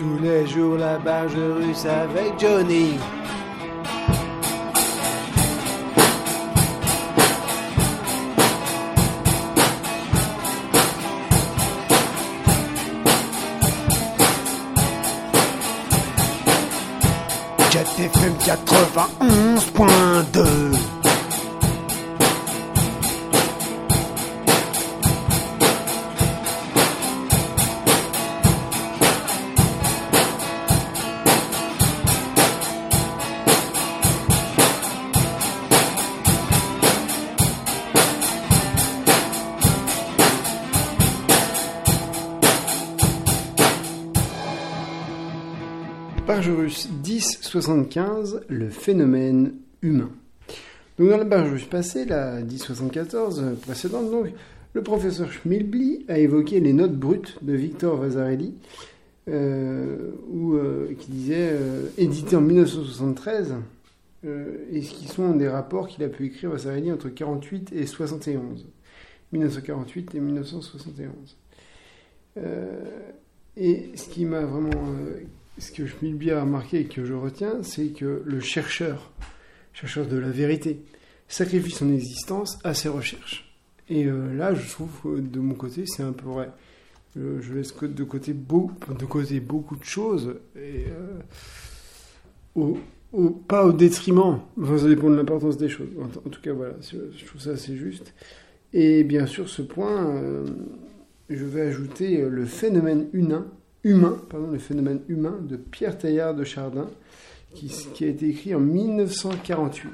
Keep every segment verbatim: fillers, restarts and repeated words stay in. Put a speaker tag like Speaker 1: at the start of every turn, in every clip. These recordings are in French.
Speaker 1: Tous les jours la barge russe avec Johnny. Jet F M quatre-vingt-onze point deux. Barge russe dix soixante-quinze, le phénomène humain. Donc dans la barge russe passée, la dix soixante-quatorze précédente, donc, le professeur Schmilblick a évoqué les notes brutes de Victor Vasarely, euh, où, euh, qui disait, euh, édité en mille neuf cent soixante-treize, euh, et ce qui sont des rapports qu'il a pu écrire Vasarely entre quarante-huit et soixante et onze. mille neuf cent quarante-huit et mille neuf cent soixante et onze. Euh, et ce qui m'a vraiment... Euh, Ce que Schmilblick a remarqué et que je retiens, c'est que le chercheur, chercheur de la vérité, sacrifie son existence à ses recherches. Et euh, là, je trouve que de mon côté, c'est un peu vrai. Euh, je laisse de côté, beau, de côté beaucoup de choses, et euh, au, au, pas au détriment, enfin, ça dépend de l'importance des choses. En, en tout cas, voilà, je trouve ça assez juste. Et bien sûr, ce point, euh, je vais ajouter le phénomène humain, Humain, pardon, le phénomène humain de Pierre Teilhard de Chardin, qui, qui a été écrit en mille neuf cent quarante-huit.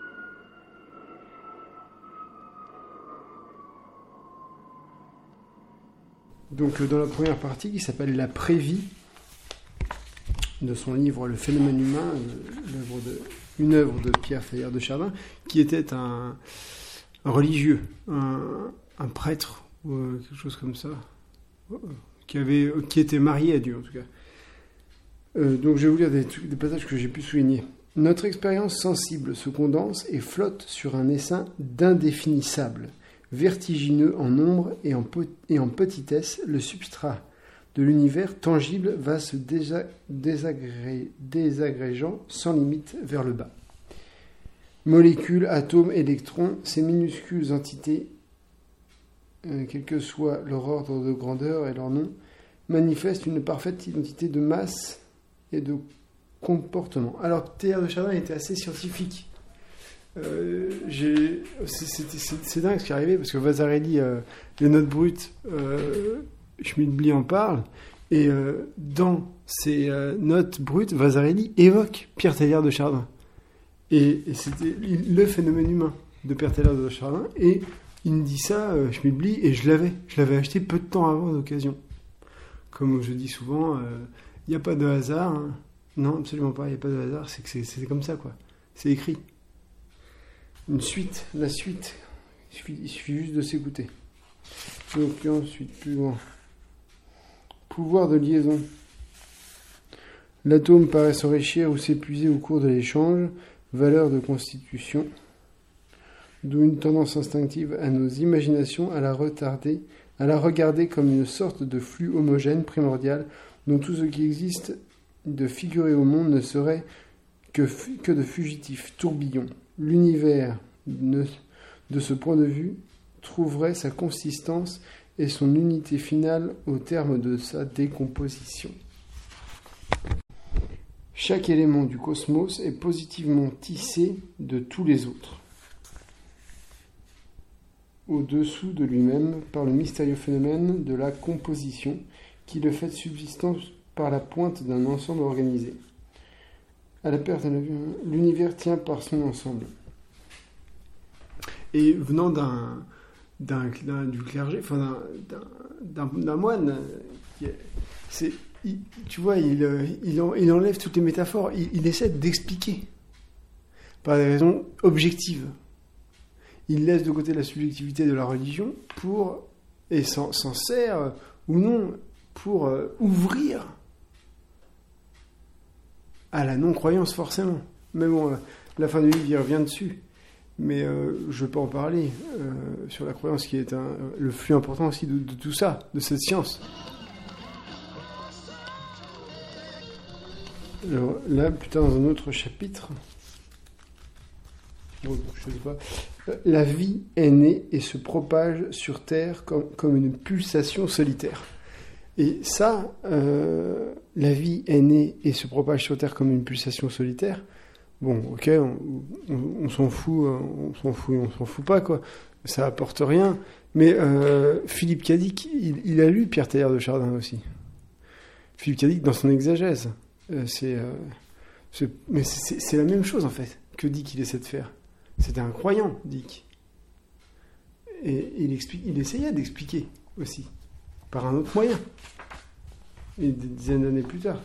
Speaker 1: Donc dans la première partie, qui s'appelle La Prévie, de son livre Le phénomène humain, l'œuvre de, une œuvre de Pierre Teilhard de Chardin, qui était un, un religieux, un, un prêtre, ou quelque chose comme ça. Qui, avait, qui était marié à Dieu, en tout cas. Euh, donc, je vais vous lire des, des passages que j'ai pu souligner. Notre expérience sensible se condense et flotte sur un essaim d'indéfinissable, vertigineux en nombre et en, po- et en petitesse. Le substrat de l'univers tangible va se désa- désagré- désagrégeant sans limite vers le bas. Molécules, atomes, électrons, ces minuscules entités, Euh, quel que soit leur ordre de grandeur et leur nom, manifestent une parfaite identité de masse et de comportement. Alors, Teilhard de Chardin était assez scientifique. Euh, j'ai... C'est, c'est, c'est, c'est dingue ce qui est arrivé, parce que Vasarely, euh, les notes brutes, euh, Schmilblick en parle, et euh, dans ces euh, notes brutes, Vasarely évoque Pierre Teilhard de Chardin. Et, et c'était le phénomène humain de Pierre Teilhard de Chardin, et il me dit ça, euh, Schmilblick, et je l'avais. Je l'avais acheté peu de temps avant d'occasion. Comme je dis souvent, il euh, n'y a pas de hasard. Hein. Non, absolument pas, il n'y a pas de hasard. C'est que c'est, c'est comme ça, quoi. C'est écrit. Une suite, la suite. Il suffit, il suffit juste de s'écouter. Donc ensuite, plus loin. Pouvoir de liaison. L'atome paraît s'enrichir ou s'épuiser au cours de l'échange. Valeur de constitution. D'où une tendance instinctive à nos imaginations à la retarder, à la regarder comme une sorte de flux homogène, primordial, dont tout ce qui existe de figuré au monde ne serait que, que de fugitifs tourbillons. L'univers, ne, de ce point de vue, trouverait sa consistance et son unité finale au terme de sa décomposition. Chaque élément du cosmos est positivement tissé de tous les autres, au-dessous de lui-même par le mystérieux phénomène de la composition qui le fait subsistant par la pointe d'un ensemble organisé. À la perte de la vue, l'univers tient par son ensemble. Et venant d'un, d'un, d'un du clergé, enfin d'un, d'un, d'un, d'un moine, c'est, il, tu vois, il, il, en, il enlève toutes les métaphores, il, il essaie d'expliquer par des raisons objectives. Il laisse de côté la subjectivité de la religion pour, et s'en, s'en sert, euh, ou non, pour euh, ouvrir à la non-croyance forcément. Mais bon, la fin du livre, il revient dessus. Mais euh, je peux en parler euh, sur la croyance qui est un, le flux important aussi de, de tout ça, de cette science. Alors, là, plus tard, dans un autre chapitre, bon, je sais pas, la vie est née et se propage sur Terre comme, comme une pulsation solitaire. Et ça, euh, la vie est née et se propage sur Terre comme une pulsation solitaire. Bon, ok, on, on, on s'en fout, on s'en fout, on s'en fout pas, quoi. Ça apporte rien. Mais euh, Philippe Cadic, il, il a lu Pierre Teilhard de Chardin aussi. Philippe Cadic, dans son exégèse, euh, c'est, euh, c'est, mais c'est, c'est la même chose en fait que Dick il essaie de faire. C'était un croyant, Dick. Et il, explique, il essayait d'expliquer aussi, par un autre moyen. Et des dizaines d'années plus tard.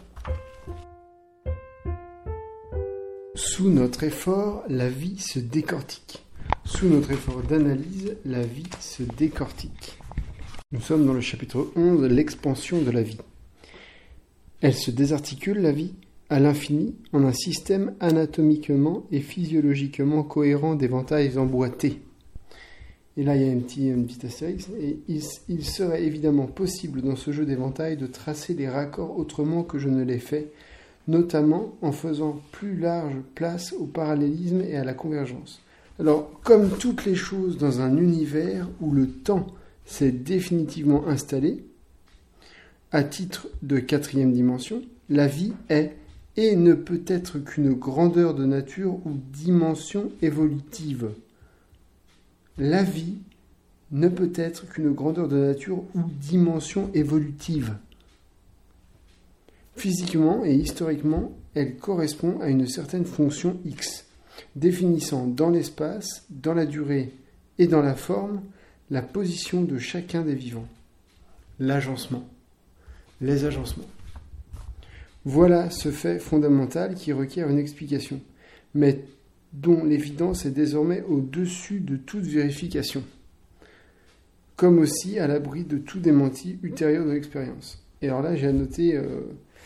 Speaker 1: Sous notre effort, la vie se décortique. Sous notre effort d'analyse, la vie se décortique. Nous sommes dans le chapitre onze, l'expansion de la vie. Elle se désarticule, la vie, à l'infini, en un système anatomiquement et physiologiquement cohérent d'éventails emboîtés. Et là, il y a un petit, un petit astérix. Et il, il serait évidemment possible dans ce jeu d'éventails de tracer les raccords autrement que je ne l'ai fait, notamment en faisant plus large place au parallélisme et à la convergence. Alors, comme toutes les choses dans un univers où le temps s'est définitivement installé, à titre de quatrième dimension, la vie est et ne peut être qu'une grandeur de nature ou dimension évolutive. La vie ne peut être qu'une grandeur de nature ou dimension évolutive. Physiquement et historiquement, elle correspond à une certaine fonction X, définissant dans l'espace, dans la durée et dans la forme la position de chacun des vivants. L'agencement. Les agencements. Voilà ce fait fondamental qui requiert une explication, mais dont l'évidence est désormais au-dessus de toute vérification, comme aussi à l'abri de tout démenti ultérieur de l'expérience. Et alors là, j'ai annoté, euh,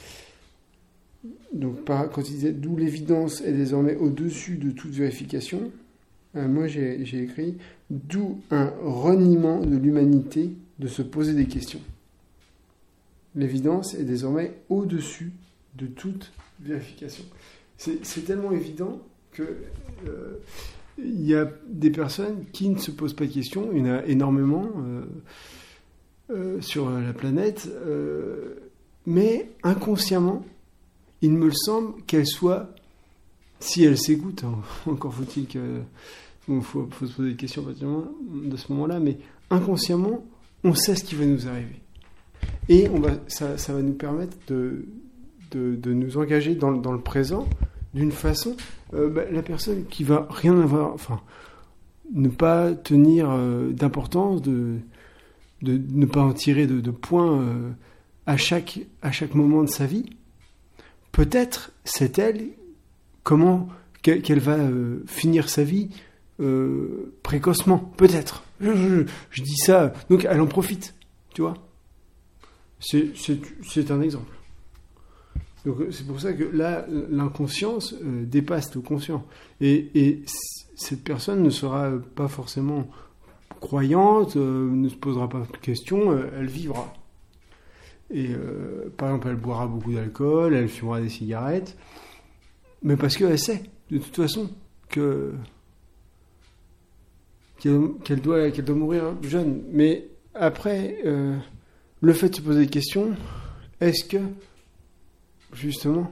Speaker 1: donc par, quand il disait d'où l'évidence est désormais au-dessus de toute vérification, euh, moi j'ai, j'ai écrit d'où un reniement de l'humanité de se poser des questions. L'évidence est désormais au-dessus de toute vérification. C'est, c'est tellement évident que euh, il y a des personnes qui ne se posent pas de questions. Il y en a énormément euh, euh, sur la planète, euh, mais inconsciemment, il me semble qu'elles soient, si elles s'écoutent, hein, encore faut-il que, bon, faut, faut se poser des questions de ce moment-là, mais inconsciemment, on sait ce qui va nous arriver. Et on va, ça, ça va nous permettre de, de, de nous engager dans, dans le présent d'une façon, euh, bah, la personne qui va rien avoir, enfin, ne pas tenir euh, d'importance, de, de ne pas en tirer de, de points euh, à chaque, à chaque moment de sa vie, peut-être c'est elle, comment, qu'elle, qu'elle va euh, finir sa vie euh, précocement, peut-être. Je, je, je dis ça, donc elle en profite, tu vois. C'est, c'est, c'est un exemple. Donc c'est pour ça que là, l'inconscience euh, dépasse le conscient. Et, et c- cette personne ne sera pas forcément croyante, euh, ne se posera pas de questions, euh, elle vivra. Et euh, par exemple, elle boira beaucoup d'alcool, elle fumera des cigarettes, mais parce qu'elle sait, de toute façon, que qu'elle, qu'elle, doit, qu'elle doit mourir jeune. Mais après... Euh, le fait de se poser des questions, est-ce que, justement,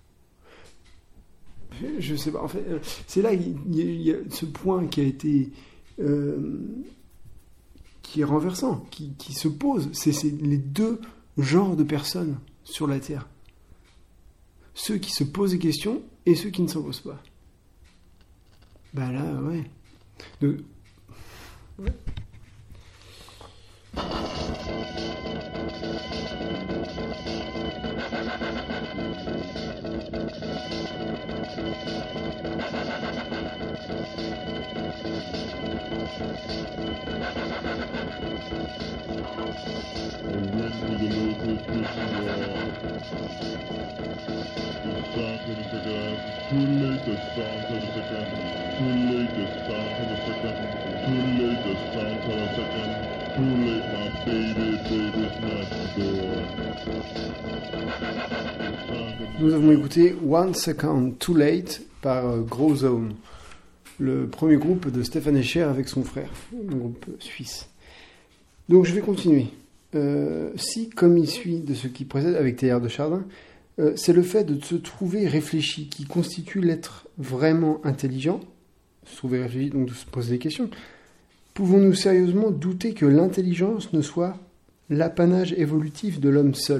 Speaker 1: je sais pas, en fait, c'est là il y, il y a ce point qui a été, euh, qui est renversant, qui, qui se pose, c'est, c'est les deux genres de personnes sur la Terre. Ceux qui se posent des questions et ceux qui ne s'en posent pas. Bah là, ouais. Donc, ouais. Nous avons écouté One Second Too Late par euh, Grow Zone, le premier groupe de Stefan Escher avec son frère, un groupe suisse. Donc je vais continuer. Euh, si, comme il suit de ce qui précède avec Teilhard de Chardin, euh, c'est le fait de se trouver réfléchi qui constitue l'être vraiment intelligent, se trouver réfléchi, donc de se poser des questions, pouvons-nous sérieusement douter que l'intelligence ne soit l'apanage évolutif de l'homme seul ?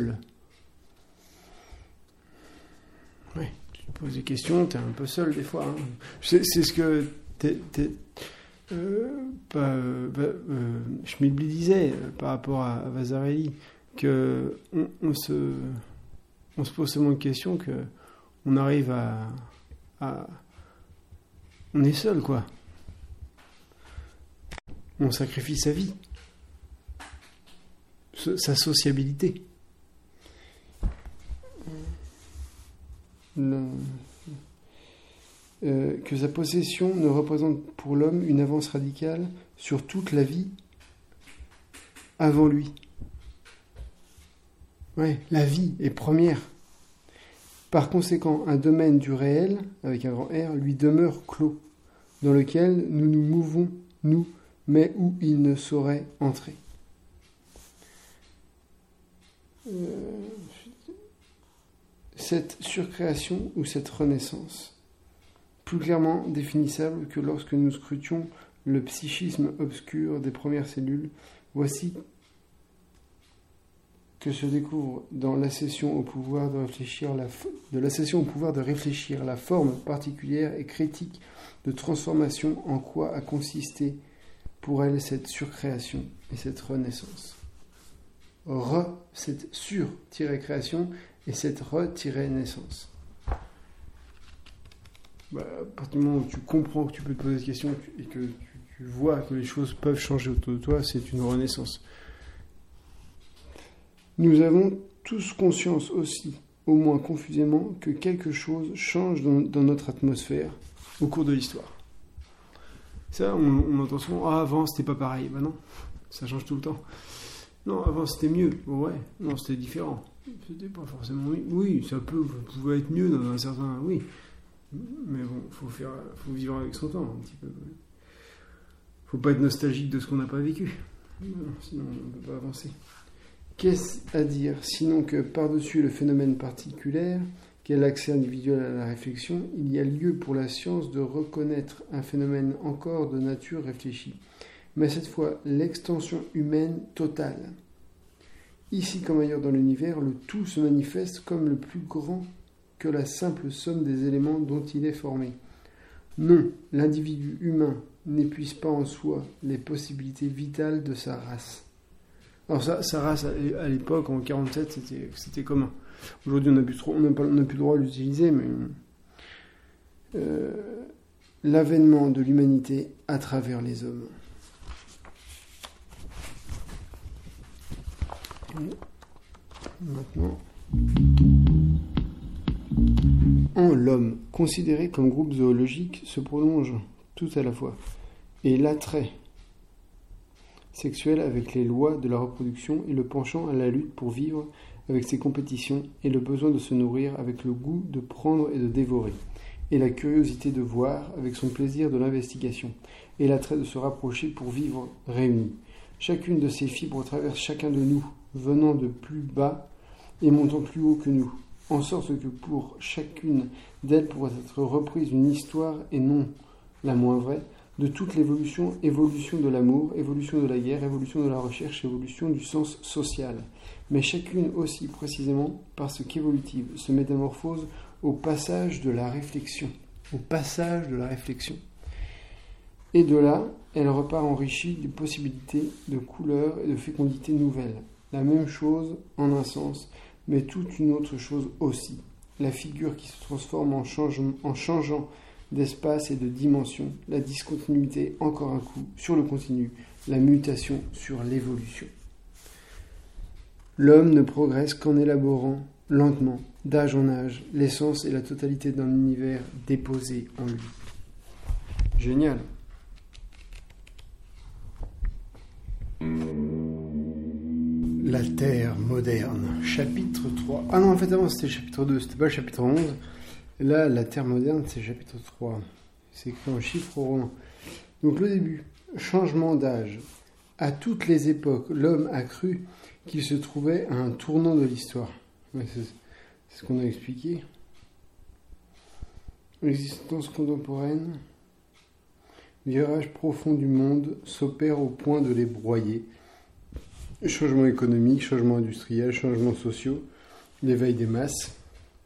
Speaker 1: Ouais, tu te poses des questions, t'es un peu seul des fois. Hein. C'est, c'est ce que t'es, t'es, euh, pas, euh, euh, Schmidbly disait euh, par rapport à, à Vasarely, que on, on, se, on se pose tellement de questions que on arrive à, à on est seul, quoi. On sacrifie sa vie, sa sociabilité. Le, euh, que sa possession ne représente pour l'homme une avance radicale sur toute la vie avant lui. Ouais, la vie est première. Par conséquent, un domaine du réel, avec un grand R, lui demeure clos, dans lequel nous nous mouvons, nous, mais où il ne saurait entrer. Euh, cette surcréation ou cette renaissance, plus clairement définissable que lorsque nous scrutions le psychisme obscur des premières cellules, voici que se découvre dans l'accession au pouvoir de réfléchir la, de l'accession au pouvoir de réfléchir la forme particulière et critique de transformation en quoi a consisté pour elle cette surcréation et cette renaissance. Re, cette sur-création et cette re-naissance. Bah, à partir du moment où tu comprends que tu peux te poser des questions et que tu, tu vois que les choses peuvent changer autour de toi, c'est une renaissance. Nous avons tous conscience aussi, au moins confusément, que quelque chose change dans, dans notre atmosphère au cours de l'histoire. Ça, on, on entend souvent, ah, avant c'était pas pareil. Ben non, ça change tout le temps. Non, avant c'était mieux. Ouais, non, c'était différent. C'était pas forcément mieux. Oui, ça peut, pouvait être mieux dans un certain. Oui. Mais bon, faut faire, faut vivre avec son temps un petit peu. Faut pas être nostalgique de ce qu'on n'a pas vécu. Non, sinon on ne peut pas avancer. Qu'est-ce à dire sinon que par-dessus le phénomène particulier qu'est l'accès individuel à la réflexion, il y a lieu pour la science de reconnaître un phénomène encore de nature réfléchie, mais cette fois l'extension humaine totale. Ici comme ailleurs dans l'univers, le tout se manifeste comme le plus grand que la simple somme des éléments dont il est formé. Non, l'individu humain n'épuise pas en soi les possibilités vitales de sa race. Alors ça, sa race à l'époque, en quarante-sept, c'était, c'était commun. Aujourd'hui, on n'a plus, trop, on n'a pas, on n'a plus le droit de l'utiliser, mais euh, l'avènement de l'humanité à travers les hommes. Et maintenant, en l'homme, considéré comme groupe zoologique, se prolonge tout à la fois, et l'attrait sexuel avec les lois de la reproduction et le penchant à la lutte pour vivre avec ses compétitions et le besoin de se nourrir avec le goût de prendre et de dévorer, et la curiosité de voir avec son plaisir de l'investigation, et l'attrait de se rapprocher pour vivre réunis. Chacune de ces fibres traverse chacun de nous, venant de plus bas et montant plus haut que nous, en sorte que pour chacune d'elles pourrait être reprise une histoire, et non la moins vraie, de toute l'évolution, évolution de l'amour, évolution de la guerre, évolution de la recherche, évolution du sens social. Mais chacune aussi précisément parce qu'évolutive se métamorphose au passage de la réflexion. Au passage de la réflexion. Et de là, elle repart enrichie de possibilités, de couleurs et de fécondité nouvelles. La même chose en un sens, mais toute une autre chose aussi. La figure qui se transforme en, change, en changeant d'espace et de dimension, la discontinuité encore un coup sur le continu, la mutation sur l'évolution. L'homme ne progresse qu'en élaborant lentement, d'âge en âge, l'essence et la totalité d'un univers déposé en lui. Génial. La Terre moderne, chapitre trois. Ah non, en fait, avant, c'était le chapitre deux, c'était pas le chapitre onze. Là, la Terre moderne, c'est le chapitre trois. C'est écrit en chiffres romains. Donc, le début. Changement d'âge. À toutes les époques, l'homme a cru qu'il se trouvait à un tournant de l'histoire. Ouais, c'est, c'est ce qu'on a expliqué. L'existence contemporaine, virage profond du monde, s'opère au point de les broyer. Changement économique, changement industriel, changements sociaux, l'éveil des masses,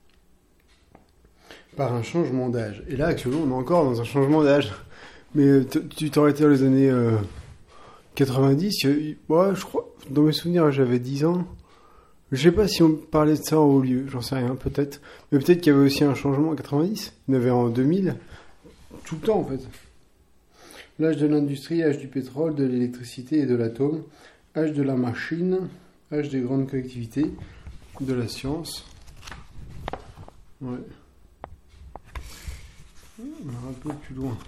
Speaker 1: par un changement d'âge. Et là, actuellement, on est encore dans un changement d'âge. Mais tu t'aurais été dans les années euh, quatre-vingt-dix, ouais, je crois, dans mes souvenirs, j'avais dix ans. Je sais pas si on parlait de ça en haut lieu, j'en sais rien, peut-être. Mais peut-être qu'il y avait aussi un changement en quatre-vingt-dix. Il y en avait en deux mille. Tout le temps, en fait. L'âge de l'industrie, âge du pétrole, de l'électricité et de l'atome, âge de la machine, âge des grandes collectivités, de la science. Ouais. On va un peu plus loin.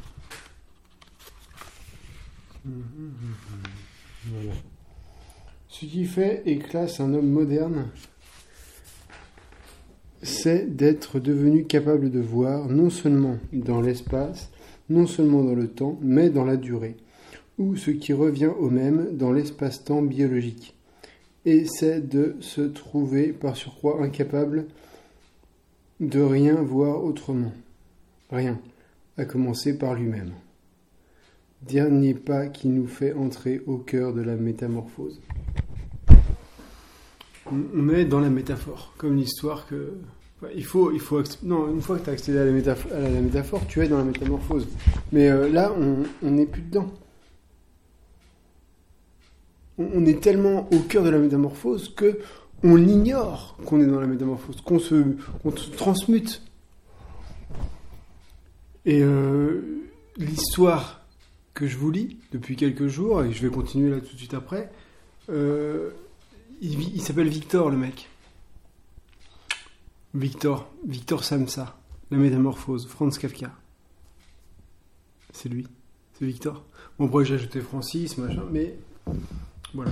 Speaker 1: Voilà. Ce qui fait et classe un homme moderne, c'est d'être devenu capable de voir non seulement dans l'espace, non seulement dans le temps, mais dans la durée, ou ce qui revient au même dans l'espace-temps biologique. Et c'est de se trouver par surcroît incapable de rien voir autrement. Rien, à commencer par lui-même. Dernier pas qui nous fait entrer au cœur de la métamorphose. On est dans la métaphore, comme l'histoire que... Il faut, il faut, non, une fois que tu as accédé à la, métaphore, à la métaphore, tu es dans la métamorphose. Mais euh, là, on n'est plus dedans. On, on est tellement au cœur de la métamorphose que on ignore qu'on est dans la métamorphose, qu'on se, qu'on se transmute. Et euh, l'histoire que je vous lis depuis quelques jours, et je vais continuer là tout de suite après, euh, il, il s'appelle Victor, le mec. Victor, Victor Samsa, La Métamorphose, Franz Kafka. C'est lui, c'est Victor. Bon, après j'ai ajouté Francis, machin, mais voilà.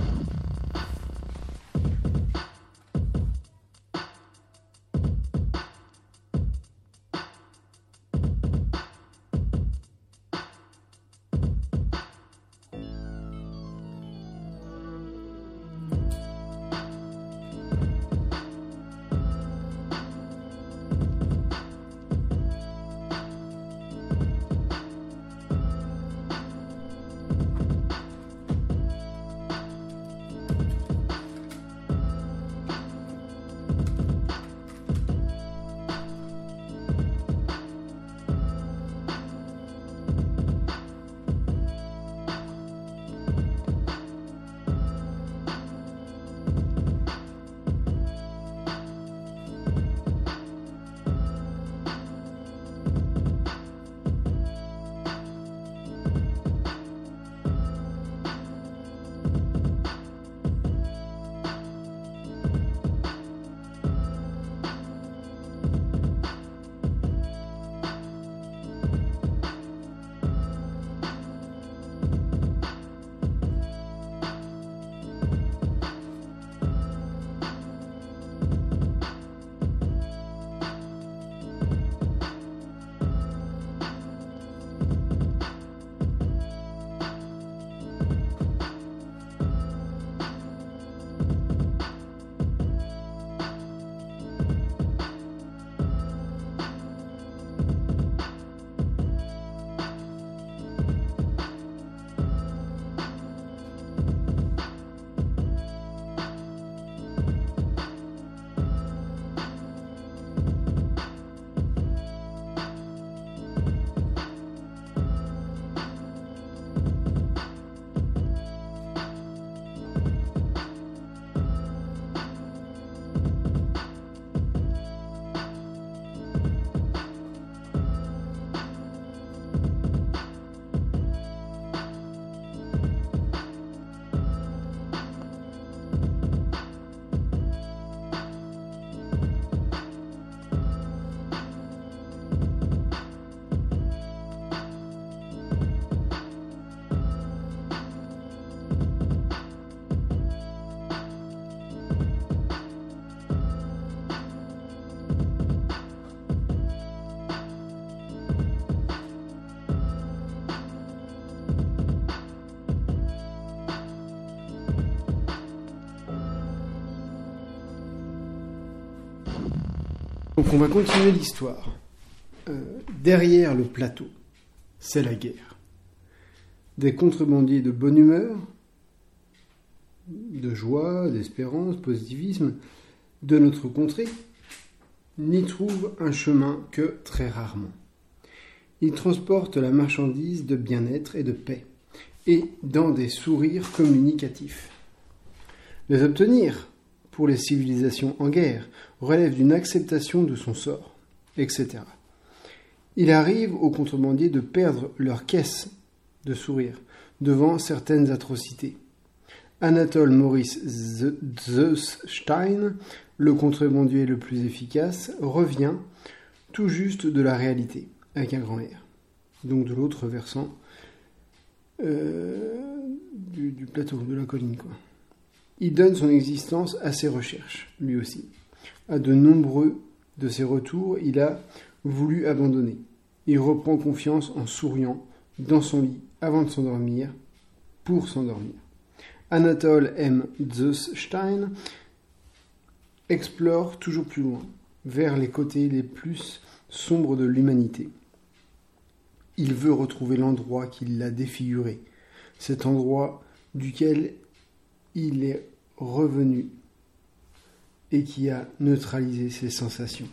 Speaker 1: Donc on va continuer l'histoire. Euh, derrière le plateau, c'est la guerre. Des contrebandiers de bonne humeur, de joie, d'espérance, positivisme de notre contrée n'y trouvent un chemin que très rarement. Ils transportent la marchandise de bien-être et de paix, et dans des sourires communicatifs. Les obtenir, pour les civilisations en guerre, relève d'une acceptation de son sort, et cetera. Il arrive aux contrebandiers de perdre leur caisse de sourire devant certaines atrocités. Anatole Maurice Zussstein, le contrebandier le plus efficace, revient tout juste de la réalité, avec un grand R. Donc de l'autre versant euh, du, du plateau, de la colline, quoi. Il donne son existence à ses recherches, lui aussi. À de nombreux de ses retours, il a voulu abandonner. Il reprend confiance en souriant dans son lit avant de s'endormir, pour s'endormir. Anatole M. Zussstein explore toujours plus loin, vers les côtés les plus sombres de l'humanité. Il veut retrouver l'endroit qui l'a défiguré, cet endroit duquel il est revenu et qui a neutralisé ses sensations.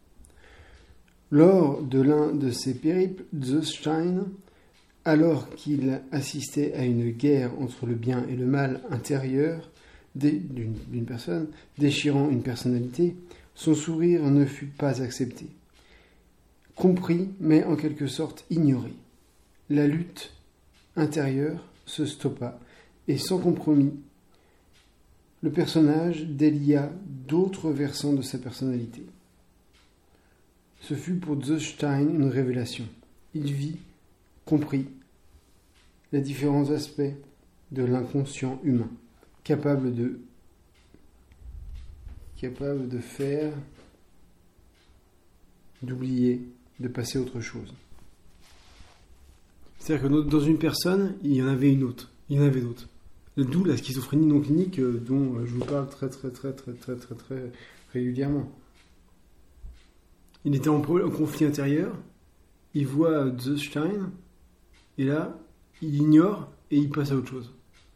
Speaker 1: Lors de l'un de ses périples, Zussstein, alors qu'il assistait à une guerre entre le bien et le mal intérieur d'une, d'une personne, déchirant une personnalité, son sourire ne fut pas accepté. Compris, mais en quelque sorte ignoré. La lutte intérieure se stoppa, et sans compromis, le personnage délia d'autres versants de sa personnalité. Ce fut pour Zussstein une révélation. Il vit, comprit, les différents aspects de l'inconscient humain, capable de, capable de faire, d'oublier, de passer à autre chose. C'est-à-dire que dans une personne, il y en avait une autre, il y en avait d'autres. D'où la schizophrénie non clinique dont je vous parle très très très très très très très régulièrement. Il était en conflit intérieur, il voit Zussstein, et là, il ignore et il passe à autre chose.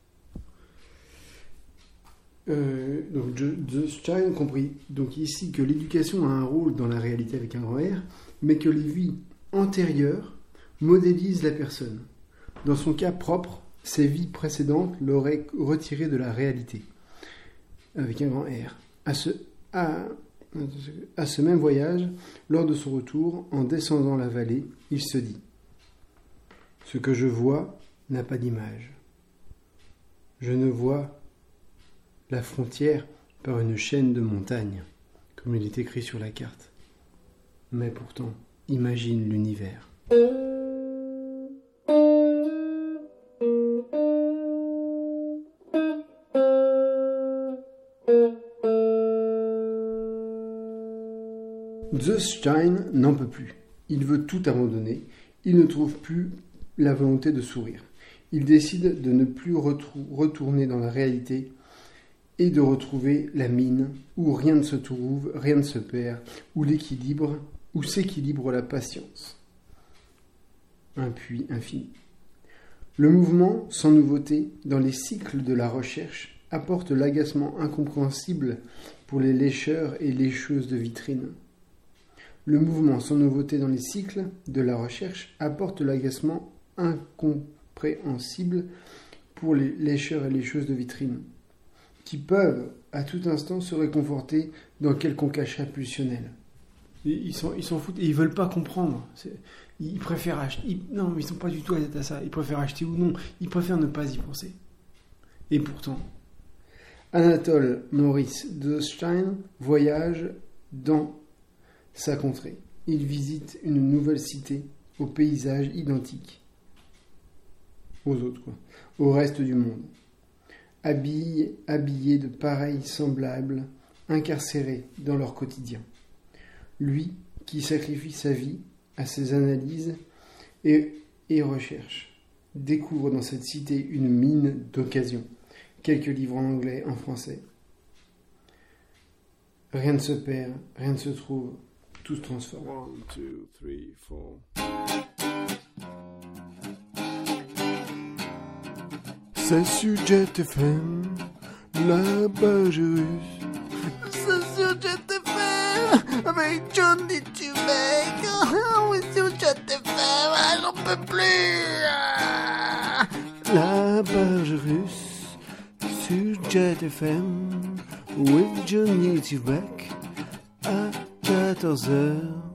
Speaker 1: Euh, donc Zussstein compris donc ici que l'éducation a un rôle dans la réalité avec un grand R, mais que les vies antérieures modélisent la personne. Dans son cas propre, ses vies précédentes l'auraient retiré de la réalité, avec un grand R. À ce, à, à ce même voyage, lors de son retour, en descendant la vallée, il se dit « Ce que je vois n'a pas d'image. Je ne vois la frontière par une chaîne de montagnes, comme il est écrit sur la carte. Mais pourtant, imagine l'univers. » Zussstein n'en peut plus. Il veut tout abandonner. Il ne trouve plus la volonté de sourire. Il décide de ne plus retrou- retourner dans la réalité et de retrouver la mine où rien ne se trouve, rien ne se perd, où l'équilibre, où s'équilibre la patience. Un puits infini. Le mouvement, sans nouveauté, dans les cycles de la recherche, apporte l'agacement incompréhensible pour les lécheurs et lécheuses de vitrines. Le mouvement sans nouveauté dans les cycles de la recherche apporte l'agacement incompréhensible pour les lécheurs et lécheuses de vitrines, qui peuvent à tout instant se réconforter dans quelconque achat pulsionnel. Ils s'en, ils s'en foutent et ils veulent pas comprendre. C'est, ils préfèrent acheter. Ils, non, mais ils sont pas du tout à ça. Ils préfèrent acheter ou non. Ils préfèrent ne pas y penser. Et pourtant, Anatole Maurice Zussstein voyage dans sa contrée. Il visite une nouvelle cité au paysage identique aux autres, quoi, au reste du monde. Habillés, habillés de pareils semblables, incarcérés dans leur quotidien. Lui qui sacrifie sa vie à ses analyses et, et recherches, découvre dans cette cité une mine d'occasion. Quelques livres en anglais, en français. Rien ne se perd, rien ne se trouve, tout se transforme.
Speaker 2: One, two, three, four.
Speaker 1: C'est sur Jet F M, la page russe.
Speaker 3: C'est sur Jet F M, avec Johnny Tubek. Ah oui, sur Jet F M, ah, j'en peux plus. Ah.
Speaker 1: La page russe, sur Jet F M, with Johnny Tubek, à quatorze heures.